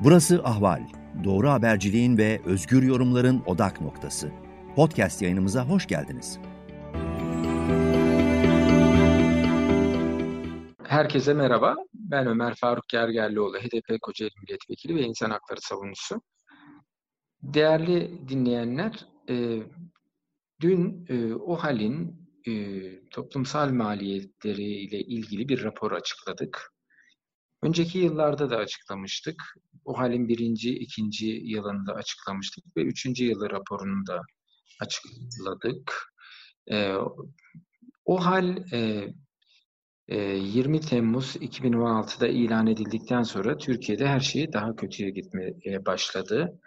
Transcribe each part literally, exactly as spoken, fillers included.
Burası Ahval, doğru haberciliğin ve özgür yorumların odak noktası. Podcast yayınımıza hoş geldiniz. Herkese merhaba, ben Ömer Faruk Gergerlioğlu, H D P Kocaeli Milletvekili ve İnsan Hakları Savunucusu. Değerli dinleyenler, e, dün e, OHAL'in e, toplumsal maliyetleri ile ilgili bir rapor açıkladık. Önceki yıllarda da açıklamıştık. OHAL'in birinci, ikinci yılında açıklamıştık ve üçüncü yılı raporunu da açıkladık. E, OHAL e, yirmi Temmuz iki bin on altıda ilan edildikten sonra Türkiye'de her şey daha kötüye gitmeye başladı.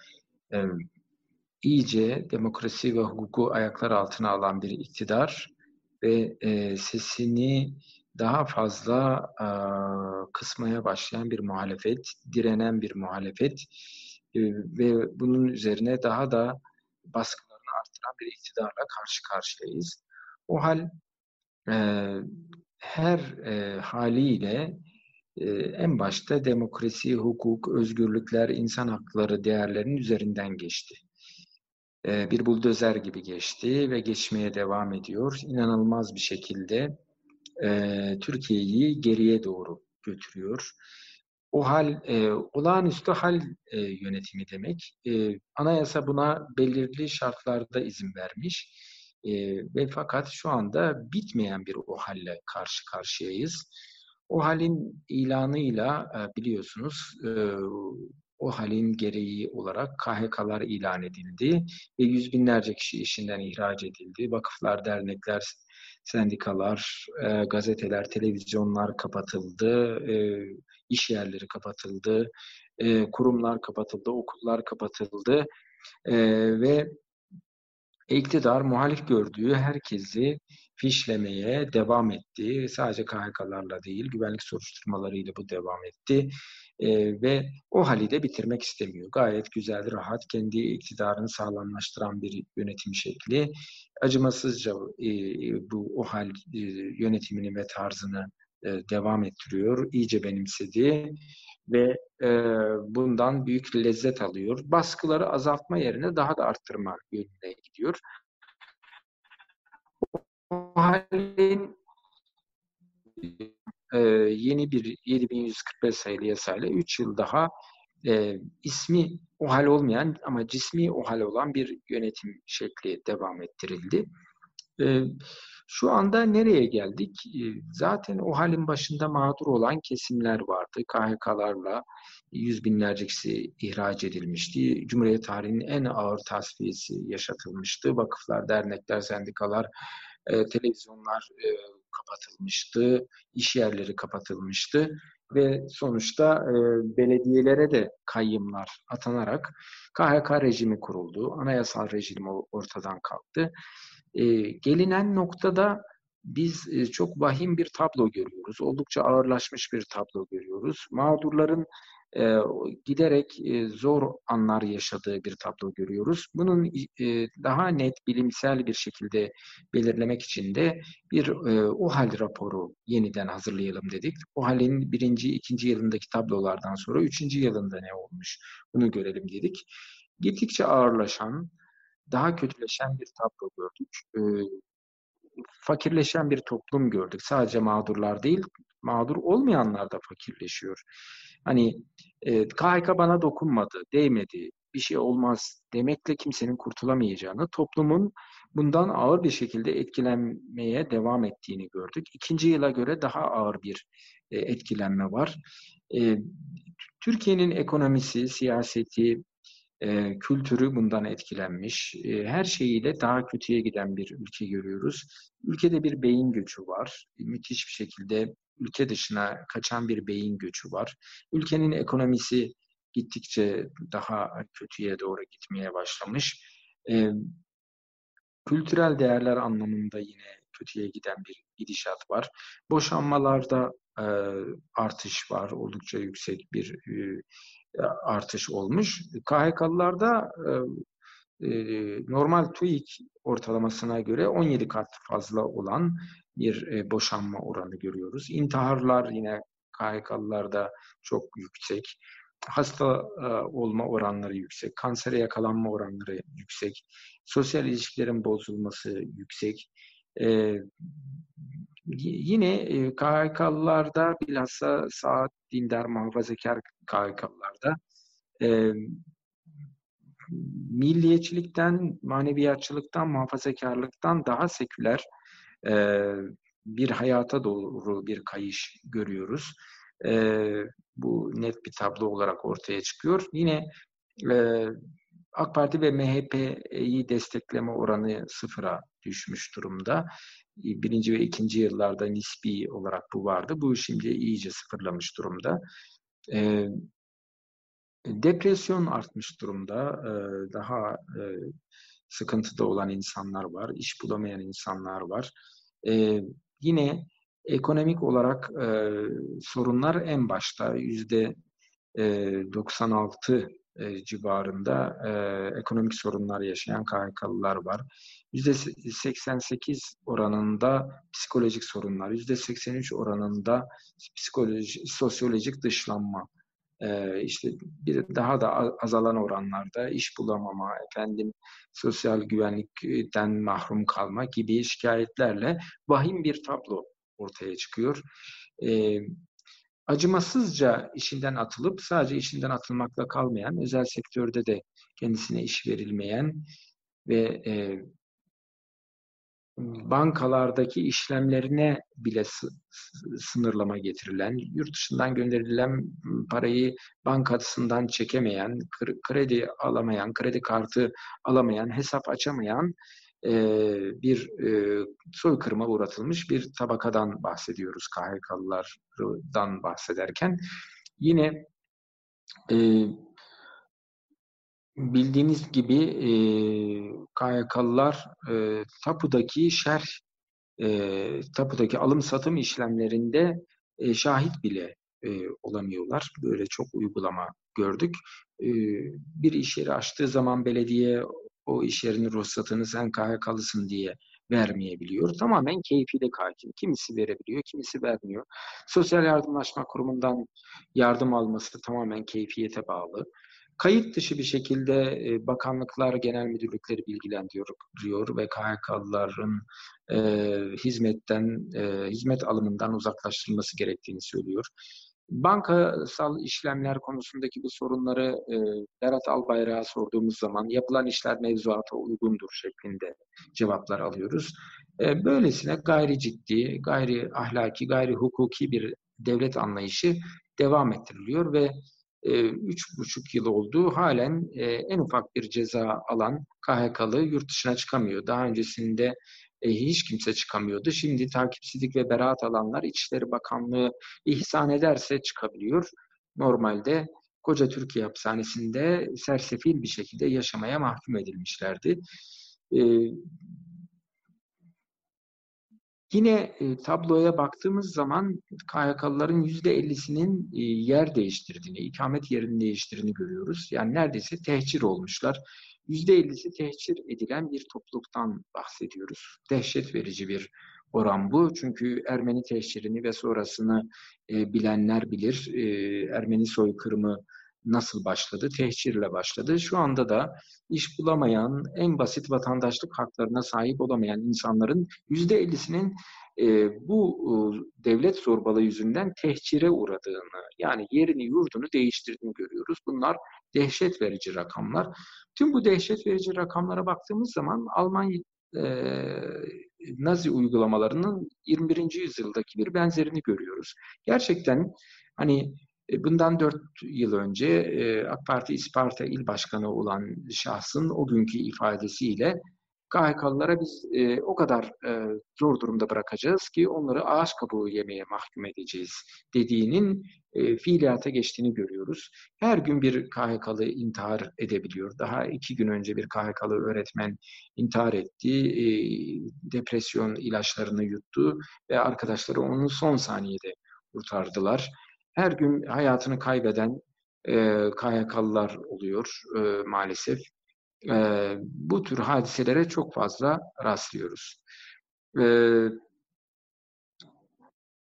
İyice demokrasi ve hukuku ayaklar altına alan bir iktidar ve sesini daha fazla kısmaya başlayan bir muhalefet, direnen bir muhalefet ve bunun üzerine daha da baskılarını arttıran bir iktidarla karşı karşıyayız. O hal her e, haliyle e, en başta demokrasi, hukuk, özgürlükler, insan hakları değerlerinin üzerinden geçti. E, bir buldozer gibi geçti ve geçmeye devam ediyor. İnanılmaz bir şekilde e, Türkiye'yi geriye doğru götürüyor. O hal, e, olağanüstü hal e, yönetimi demek. E, anayasa buna belirli şartlarda izin vermiş. E, ve fakat şu anda bitmeyen bir o halle karşı karşıyayız. O halin ilanıyla e, biliyorsunuz e, o halin gereği olarak K H K'lar ilan edildi ve yüz binlerce kişi işinden ihraç edildi. Vakıflar, dernekler, sendikalar, e, gazeteler, televizyonlar kapatıldı, e, iş yerleri kapatıldı, e, kurumlar kapatıldı, okullar kapatıldı e, ve İktidar muhalif gördüğü herkesi fişlemeye devam etti. Sadece K H K'larla değil, güvenlik soruşturmalarıyla bu devam etti. Ee, ve o hali de bitirmek istemiyor. Gayet güzel, rahat, kendi iktidarını sağlamlaştıran bir yönetim şekli. Acımasızca e, bu o hal e, yönetimini ve tarzını e, devam ettiriyor. İyice benimsedi ve e, bundan büyük lezzet alıyor. Baskıları azaltma yerine daha da arttırma yönüne gidiyor. O halin e, yeni bir yedi bin yüz kırk beş sayılı yasayla üç yıl daha e, ismi OHAL olmayan ama cismi OHAL olan bir yönetim şekli devam ettirildi. E, şu anda nereye geldik? E, zaten OHAL'in başında mağdur olan kesimler vardı. K H K'larla yüz binlerce kişi ihraç edilmişti. Cumhuriyet tarihinin en ağır tasfiyesi yaşatılmıştı. Vakıflar, dernekler, sendikalar, e, televizyonlar e, kapatılmıştı, iş yerleri kapatılmıştı ve sonuçta e, belediyelere de kayyımlar atanarak K H K rejimi kuruldu, anayasal rejim ortadan kalktı. E, gelinen noktada biz e, çok vahim bir tablo görüyoruz, oldukça ağırlaşmış bir tablo görüyoruz. Mağdurların e, giderek e, zor anlar yaşadığı bir tablo görüyoruz. Bunun e, daha net bilimsel bir şekilde belirlemek için de bir e, OHAL raporu yeniden hazırlayalım dedik. OHAL'in birinci, ikinci yılındaki tablolardan sonra üçüncü yılında ne olmuş bunu görelim dedik. Gittikçe ağırlaşan, daha kötüleşen bir tablo gördük. E, fakirleşen bir toplum gördük. Sadece mağdurlar değil, mağdur olmayanlar da fakirleşiyor. Hani e, K H K bana dokunmadı, değmedi, bir şey olmaz demekle kimsenin kurtulamayacağını, toplumun bundan ağır bir şekilde etkilenmeye devam ettiğini gördük. İkinci yıla göre daha ağır bir e, etkilenme var. E, Türkiye'nin ekonomisi, siyaseti, e, kültürü bundan etkilenmiş. E, her şeyiyle daha kötüye giden bir ülke görüyoruz. Ülkede bir beyin göçü var. Müthiş bir şekilde ülke dışına kaçan bir beyin göçü var. Ülkenin ekonomisi gittikçe daha kötüye doğru gitmeye başlamış. E, kültürel değerler anlamında yine kötüye giden bir gidişat var. Boşanmalarda e, artış var. Oldukça yüksek bir e, artış olmuş. K H K'lılarda e, e, normal TÜİK ortalamasına göre on yedi kat fazla olan bir e, boşanma oranı görüyoruz. İntiharlar yine K H K'lılarda çok yüksek. hasta e, olma oranları yüksek, kansere yakalanma oranları yüksek, sosyal ilişkilerin bozulması yüksek. E, Yine e, K H K'lılarda, bilhassa sağ dindar muhafazakar K H K'lılarda e, milliyetçilikten, maneviyatçılıktan, muhafazakarlıktan daha seküler e, bir hayata doğru bir kayış görüyoruz. E, bu net bir tablo olarak ortaya çıkıyor. Yine e, AK Parti ve M H P'yi destekleme oranı sıfıra düşmüş durumda. Birinci ve ikinci yıllarda nispi olarak bu vardı. Bu şimdi iyice sıfırlamış durumda. E, Depresyon artmış durumda. E, daha e, sıkıntıda olan insanlar var. İş bulamayan insanlar var. E, yine ekonomik olarak e, sorunlar en başta yüzde doksan altı e, civarında e, ekonomik sorunlar yaşayan K H K'lılar var. yüzde seksen sekiz oranında psikolojik sorunlar, yüzde seksen üç oranında psikoloji, sosyolojik dışlanma, e, işte bir daha da azalan oranlarda iş bulamama, efendim sosyal güvenlikten mahrum kalma gibi şikayetlerle vahim bir tablo ortaya çıkıyor. E, acımasızca işinden atılıp sadece işinden atılmakla kalmayan, özel sektörde de kendisine iş verilmeyen ve e, bankalardaki işlemlerine bile sınırlama getirilen, yurt dışından gönderilen parayı bankasından çekemeyen, kredi alamayan, kredi kartı alamayan, hesap açamayan e, bir e, soykırıma uğratılmış bir tabakadan bahsediyoruz K H K'lılardan bahsederken. Yine e, bildiğiniz gibi e, K H K'lılar e, tapudaki şerh e, tapudaki alım-satım işlemlerinde e, şahit bile e, olamıyorlar. Böyle çok uygulama gördük. E, bir iş yeri açtığı zaman belediye o iş yerinin ruhsatını sen K H K'lısın diye vermeyebiliyor. Tamamen keyfiyle hakim. Kimisi verebiliyor, kimisi vermiyor. Sosyal Yardımlaşma Kurumu'ndan yardım alması tamamen keyfiyete bağlı. Kayıt dışı bir şekilde e, bakanlıklar, genel müdürlükleri bilgilendiriyor ve K H K'lıların e, hizmetten, e, hizmet alımından uzaklaştırılması gerektiğini söylüyor. Bankasal işlemler konusundaki bu sorunları e, Berat Albayrak'a sorduğumuz zaman yapılan işler mevzuata uygundur şeklinde cevaplar alıyoruz. E, böylesine gayri ciddi, gayri ahlaki, gayri hukuki bir devlet anlayışı devam ettiriliyor ve e, üç buçuk yıl oldu. Halen e, en ufak bir ceza alan K H K'lı yurt dışına çıkamıyor. Daha öncesinde e, hiç kimse çıkamıyordu. Şimdi takipsizlik ve beraat alanlar İçişleri Bakanlığı ihsan ederse çıkabiliyor. Normalde koca Türkiye hapishanesinde sersefil bir şekilde yaşamaya mahkum edilmişlerdi. E, Yine e, tabloya baktığımız zaman K H K'lıların yüzde ellisinin e, yer değiştirdiğini, ikamet yerini değiştirdiğini görüyoruz. Yani neredeyse tehcir olmuşlar. yüzde ellisi tehcir edilen bir topluluktan bahsediyoruz. Dehşet verici bir oran bu. Çünkü Ermeni tehcirini ve sonrasını e, bilenler bilir. E, Ermeni soykırımı nasıl başladı? Tehcirle başladı. Şu anda da iş bulamayan, en basit vatandaşlık haklarına sahip olamayan insanların yüzde ellisinin e, bu e, devlet zorbalığı yüzünden tehcire uğradığını, yani yerini yurdunu değiştirdiğini görüyoruz. Bunlar dehşet verici rakamlar. Tüm bu dehşet verici rakamlara baktığımız zaman Almanya e, Nazi uygulamalarının yirmi birinci yüzyıldaki bir benzerini görüyoruz. Gerçekten hani bundan dört yıl önce AK Parti İsparta İl Başkanı olan şahsın o günkü ifadesiyle K H K'lılara biz e, o kadar e, zor durumda bırakacağız ki onları ağaç kabuğu yemeye mahkum edeceğiz dediğinin e, fiiliyata geçtiğini görüyoruz. Her gün bir K H K'lı intihar edebiliyor. Daha iki gün önce bir K H K'lı öğretmen intihar etti. E, depresyon ilaçlarını yuttu ve arkadaşları onu son saniyede kurtardılar. Her gün hayatını kaybeden e, K H K'lılar oluyor e, maalesef. E, bu tür hadiselere çok fazla rastlıyoruz. E,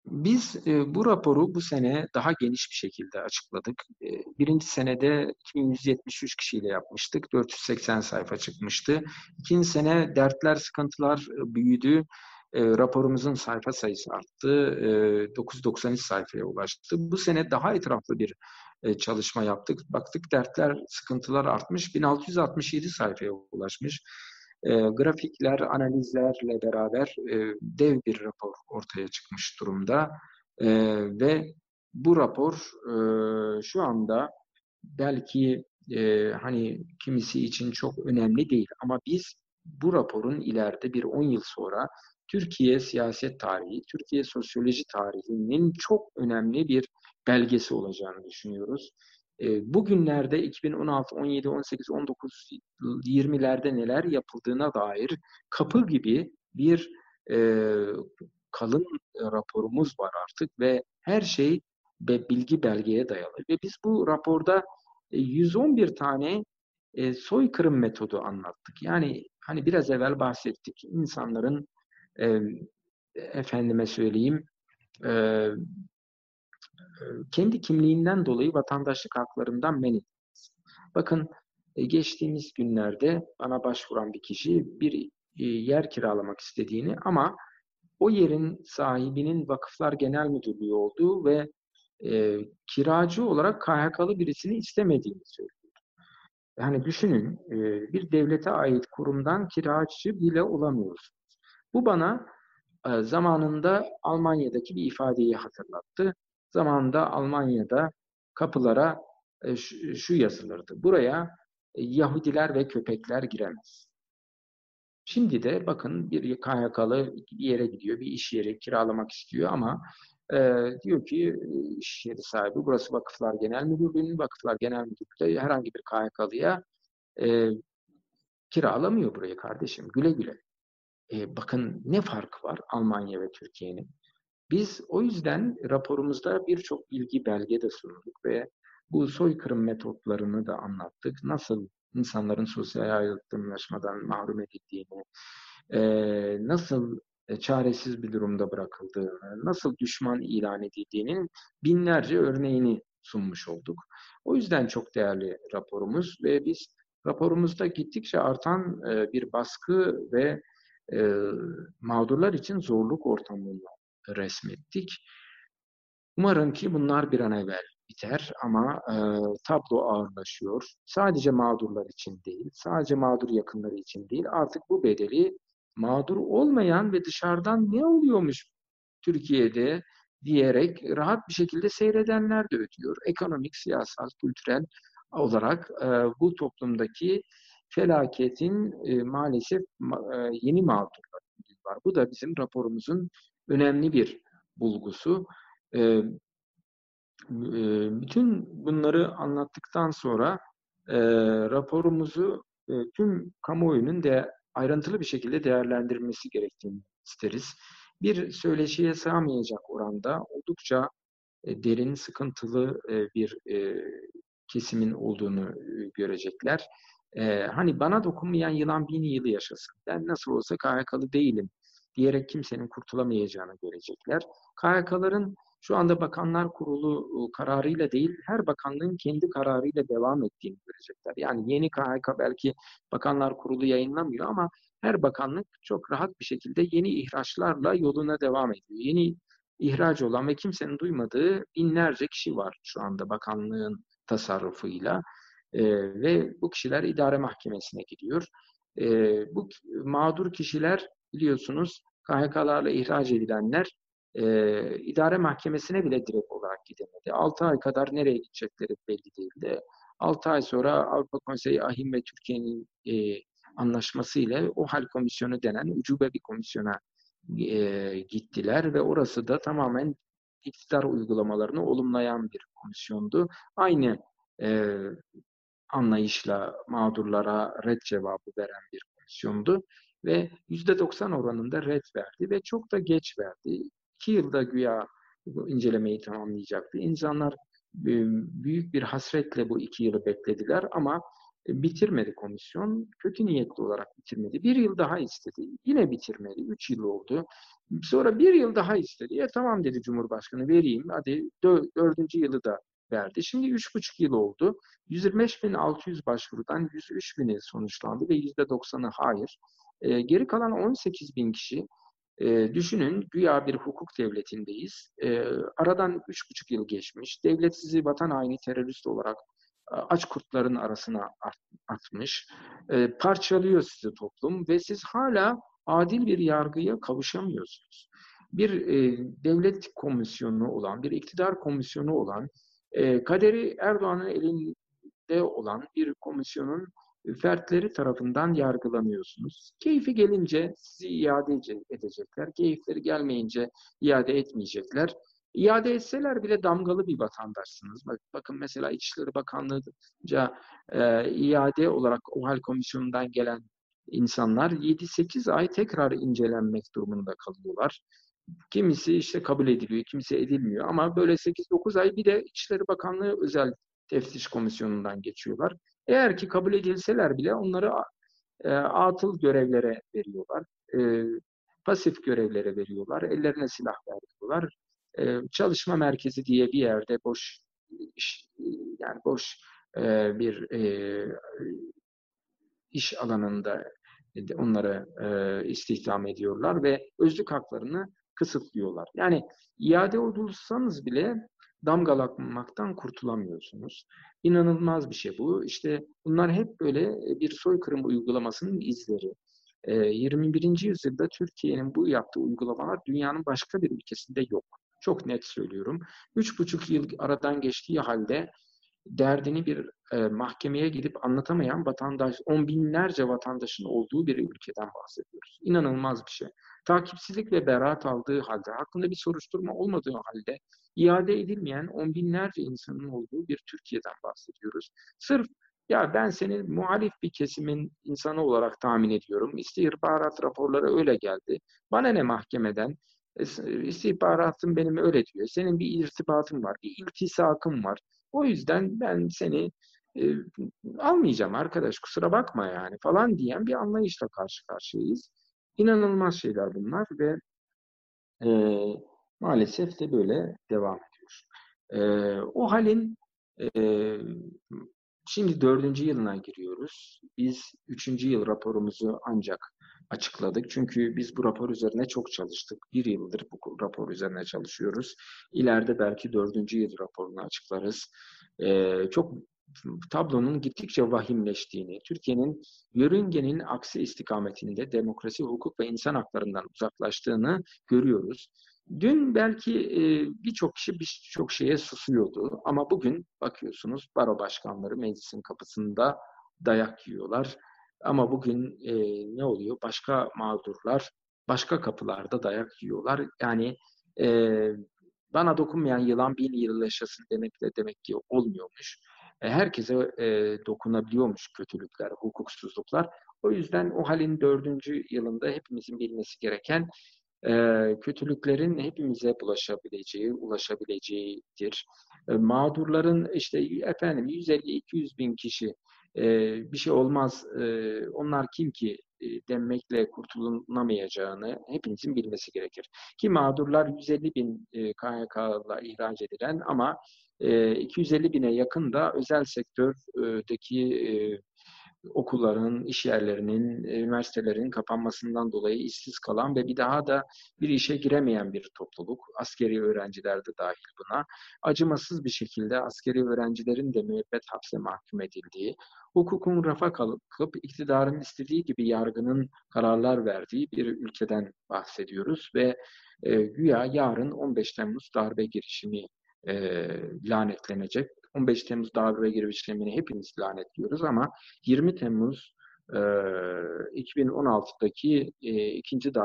Biz e, bu raporu bu sene daha geniş bir şekilde açıkladık. E, birinci senede iki bin yüz yetmiş üç kişiyle yapmıştık. dört yüz seksen sayfa çıkmıştı. İkinci sene dertler, sıkıntılar e, büyüdü. E, raporumuzun sayfa sayısı arttı. E, dokuz yüz doksan üç sayfaya ulaştı. Bu sene daha etraflı bir e, çalışma yaptık. Baktık dertler, sıkıntılar artmış. bin altı yüz altmış yedi sayfaya ulaşmış. E, grafikler, analizlerle beraber e, dev bir rapor ortaya çıkmış durumda. E, ve bu rapor e, şu anda belki e, hani kimisi için çok önemli değil ama biz bu raporun ileride bir on yıl sonra Türkiye siyaset tarihi, Türkiye sosyoloji tarihinin çok önemli bir belgesi olacağını düşünüyoruz. E, bugünlerde iki bin on altı, on yedi, on sekiz, on dokuz, yirmilerde neler yapıldığına dair kapı gibi bir e, kalın raporumuz var artık ve her şey ve bilgi belgeye dayalı. Ve biz bu raporda yüz on bir tane e, soykırım metodu anlattık. Yani hani biraz evvel bahsettik. İnsanların e, efendime söyleyeyim e, kendi kimliğinden dolayı vatandaşlık haklarından men edilmesi. Bakın e, geçtiğimiz günlerde bana başvuran bir kişi bir e, yer kiralamak istediğini ama o yerin sahibinin Vakıflar Genel Müdürlüğü olduğu ve e, kiracı olarak K H K'lı birisini istemediğini söylüyor. Yani düşünün, e, bir devlete ait kurumdan kiracı bile olamıyoruz. Bu bana e, zamanında Almanya'daki bir ifadeyi hatırlattı. Zamanında Almanya'da kapılara e, şu, şu yazılırdı. Buraya e, Yahudiler ve köpekler giremez. Şimdi de bakın bir K H K'lı bir yere gidiyor, bir iş yeri kiralamak istiyor ama e, diyor ki iş yeri sahibi burası Vakıflar Genel Müdürlüğü'nün, Vakıflar Genel Müdürlüğü herhangi bir K H K'lıya e, kiralamıyor burayı kardeşim. Güle güle. E, bakın ne farkı var Almanya ve Türkiye'nin. Biz o yüzden raporumuzda birçok bilgi belge de sunduk ve bu soykırım metotlarını da anlattık. Nasıl insanların sosyal yardımlaşmadan mahrum edildiğini, e, nasıl e, çaresiz bir durumda bırakıldığını, nasıl düşman ilan edildiğinin binlerce örneğini sunmuş olduk. O yüzden çok değerli raporumuz ve biz raporumuzda gittikçe artan e, bir baskı ve e, mağdurlar için zorluk ortamını resmettik. Umarım ki bunlar bir an evvel biter ama e, tablo ağırlaşıyor. Sadece mağdurlar için değil, sadece mağdur yakınları için değil, artık bu bedeli mağdur olmayan ve dışarıdan ne oluyormuş Türkiye'de diyerek rahat bir şekilde seyredenler de ödüyor. Ekonomik, siyasal, kültürel olarak e, bu toplumdaki felaketin e, maalesef e, yeni mağdurları var. Bu da bizim raporumuzun önemli bir bulgusu. E, e, bütün bunları anlattıktan sonra e, raporumuzu e, tüm kamuoyunun de ayrıntılı bir şekilde değerlendirilmesi gerektiğini isteriz. Bir söyleşiye sığamayacak oranda oldukça e, derin, sıkıntılı e, bir e, kesimin olduğunu e, görecekler. E, hani bana dokunmayan yılan bin yılı yaşasın. Ben nasıl olsa K H K'lı değilim diyerek kimsenin kurtulamayacağını görecekler. K H K'ların şu anda Bakanlar Kurulu kararıyla değil, her bakanlığın kendi kararıyla devam ettiğini görecekler. Yani yeni K H K belki Bakanlar Kurulu yayınlamıyor ama her bakanlık çok rahat bir şekilde yeni ihraçlarla yoluna devam ediyor. Yeni ihraç olan ve kimsenin duymadığı binlerce kişi var şu anda bakanlığın tasarrufuyla. E, ve bu kişiler idare mahkemesine gidiyor. E, bu mağdur kişiler biliyorsunuz K H K'larla ihraç edilenler e, idare mahkemesine bile direkt olarak gidemedi. altı ay kadar nereye gidecekleri belli değildi. altı ay sonra Avrupa Konseyi AHİM ve Türkiye'nin e, anlaşmasıyla o hal komisyonu denen ucube bir komisyona e, gittiler ve orası da tamamen iktidar uygulamalarını olumlayan bir komisyondu. Aynı e, anlayışla mağdurlara red cevabı veren bir komisyondu ve yüzde doksan oranında red verdi ve çok da geç verdi. İki yılda güya bu incelemeyi tamamlayacaktı. İnsanlar e, büyük bir hasretle bu iki yılı beklediler ama E, bitirmedi komisyon. Kötü niyetli olarak bitirmedi. Bir yıl daha istedi. Yine bitirmedi. Üç yıl oldu. Sonra bir yıl daha istedi. E tamam dedi Cumhurbaşkanı, vereyim. Hadi dö- dördüncü yılı da verdi. Şimdi üç buçuk yıl oldu. yüz yirmi beş bin altı yüz başvurudan yüz üç bini sonuçlandı ve yüzde doksanı hayır. E, geri kalan on sekiz bin kişi, e, düşünün, güya bir hukuk devletindeyiz. E, aradan üç buçuk yıl geçmiş. Devlet sizi vatan haini terörist olarak e, aç kurtların arasına atmış. E, parçalıyor sizi toplum ve siz hala adil bir yargıya kavuşamıyorsunuz. Bir e, devlet komisyonu olan, bir iktidar komisyonu olan, e, kaderi Erdoğan'ın elinde olan bir komisyonun fertleri tarafından yargılanıyorsunuz. Keyfi gelince sizi iade edecekler. Keyifleri gelmeyince iade etmeyecekler. İade etseler bile damgalı bir vatandaşsınız. Bak, bakın mesela İçişleri Bakanlığı'nca e, iade olarak OHAL Komisyonu'ndan gelen insanlar yedi sekiz ay tekrar incelenmek durumunda kalıyorlar. Kimisi işte kabul ediliyor, kimisi edilmiyor ama böyle sekiz dokuz ay bir de İçişleri Bakanlığı özel teftiş komisyonundan geçiyorlar. Eğer ki kabul edilseler bile onları e, atıl görevlere veriyorlar. E, pasif görevlere veriyorlar. Ellerine silah veriyorlar. E, çalışma merkezi diye bir yerde boş iş, yani boş e, bir e, iş alanında onları e, istihdam ediyorlar ve özlük haklarını kısıtlıyorlar. Yani iade olursanız bile damgalanmaktan kurtulamıyorsunuz. İnanılmaz bir şey bu. İşte bunlar hep böyle bir soykırım uygulamasının izleri. E, yirmi birinci yüzyılda Türkiye'nin bu yaptığı uygulamalar dünyanın başka bir ülkesinde yok. Çok net söylüyorum. Üç buçuk yıl aradan geçtiği halde derdini bir e, mahkemeye gidip anlatamayan vatandaş, on binlerce vatandaşın olduğu bir ülkeden bahsediyoruz. İnanılmaz bir şey. Takipsizlik ve beraat aldığı halde, hakkında bir soruşturma olmadığı halde iade edilmeyen on binlerce insanın olduğu bir Türkiye'den bahsediyoruz. Sırf ya ben seni muhalif bir kesimin insanı olarak tahmin ediyorum. İstihbarat raporları öyle geldi. Bana ne mahkemeden? İstihbaratım benim öyle diyor. Senin bir irtibatın var, bir iltisakın var. O yüzden ben seni e, almayacağım arkadaş, kusura bakma yani falan diyen bir anlayışla karşı karşıyayız. İnanılmaz şeyler bunlar ve e, maalesef de böyle devam ediyor. E, o halin e, şimdi dördüncü yılına giriyoruz. Biz üçüncü yıl raporumuzu ancak açıkladık. Çünkü biz bu rapor üzerine çok çalıştık. Bir yıldır bu rapor üzerine çalışıyoruz. İleride belki dördüncü yıl raporunu açıklarız. Ee, çok tablonun gittikçe vahimleştiğini, Türkiye'nin yörüngenin aksi istikametinde demokrasi, hukuk ve insan haklarından uzaklaştığını görüyoruz. Dün belki e, birçok kişi birçok şeye susuyordu ama bugün bakıyorsunuz baro başkanları meclisin kapısında dayak yiyorlar. Ama bugün e, ne oluyor? Başka mağdurlar başka kapılarda dayak yiyorlar. Yani e, bana dokunmayan yılan bin yıl yaşasın demekle demek ki olmuyormuş. E, herkese e, dokunabiliyormuş kötülükler, hukuksuzluklar. O yüzden o halin dördüncü yılında hepimizin bilmesi gereken e, kötülüklerin hepimize bulaşabileceği, ulaşabileceğidir. E, mağdurların işte efendim yüz elli iki yüz bin kişi e, bir şey olmaz, e, onlar kim ki e, denmekle kurtulunamayacağını hepimizin bilmesi gerekir. Ki mağdurlar yüz elli bin e, K Y K'la ihraç edilen ama e, iki yüz elli bine yakın da özel sektördeki e, okulların, iş yerlerinin, üniversitelerin kapanmasından dolayı işsiz kalan ve bir daha da bir işe giremeyen bir topluluk. Askeri öğrenciler de dahil buna. Acımasız bir şekilde askeri öğrencilerin de müebbet hapse mahkum edildiği, hukukun rafa kalkıp iktidarın istediği gibi yargının kararlar verdiği bir ülkeden bahsediyoruz ve e, güya yarın on beş Temmuz darbe girişimi e, lanetlenecek. on beş Temmuz darbe girişimini hepimiz lanetliyoruz ama yirmi Temmuz e, iki bin on altıdaki e, ikinci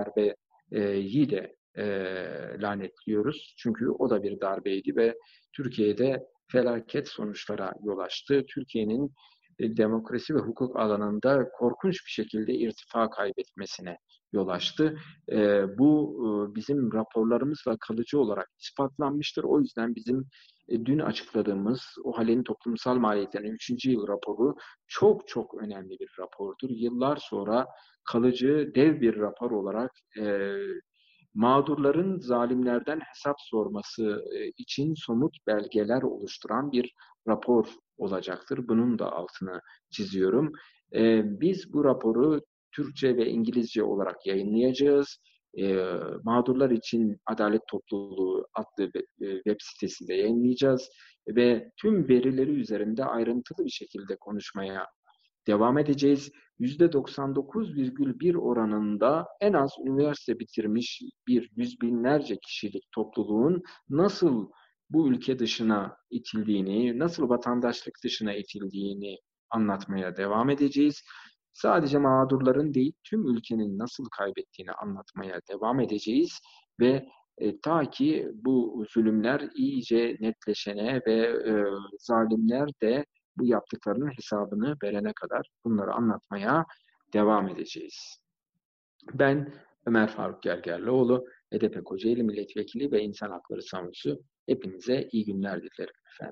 darbeyi de e, lanetliyoruz. Çünkü o da bir darbeydi ve Türkiye'de felaket sonuçlara yol açtı. Türkiye'nin e, demokrasi ve hukuk alanında korkunç bir şekilde irtifa kaybetmesine yol açtı. E, bu e, bizim raporlarımızla kalıcı olarak ispatlanmıştır. O yüzden bizim e, dün açıkladığımız OHAL'in toplumsal maliyetlerinin üçüncü yıl raporu çok çok önemli bir rapordur. Yıllar sonra kalıcı dev bir rapor olarak e, mağdurların zalimlerden hesap sorması için somut belgeler oluşturan bir rapor olacaktır. Bunun da altını çiziyorum. Biz bu raporu Türkçe ve İngilizce olarak yayınlayacağız. Mağdurlar için Adalet Topluluğu adlı web sitesinde yayınlayacağız ve tüm verileri üzerinde ayrıntılı bir şekilde konuşmaya devam edeceğiz. yüzde doksan dokuz virgül bir oranında en az üniversite bitirmiş bir yüz binlerce kişilik topluluğun nasıl bu ülke dışına itildiğini, nasıl vatandaşlık dışına itildiğini anlatmaya devam edeceğiz. Sadece mağdurların değil, tüm ülkenin nasıl kaybettiğini anlatmaya devam edeceğiz ve e, ta ki bu zulümler iyice netleşene ve e, zalimler de bu yaptıklarının hesabını verene kadar bunları anlatmaya devam edeceğiz. Ben Ömer Faruk Gergerlioğlu, H D P Kocaeli Milletvekili ve İnsan Hakları Savunucusu. Hepinize iyi günler dilerim efendim.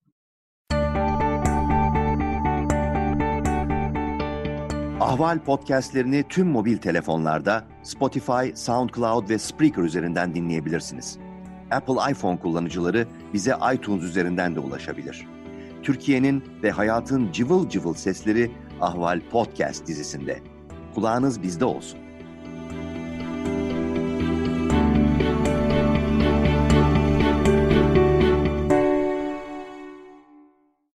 Ahval podcastlerini tüm mobil telefonlarda Spotify, SoundCloud ve Spreaker üzerinden dinleyebilirsiniz. Apple iPhone kullanıcıları bize iTunes üzerinden de ulaşabilir. Türkiye'nin ve hayatın cıvıl cıvıl sesleri Ahval Podcast dizisinde. Kulağınız bizde olsun.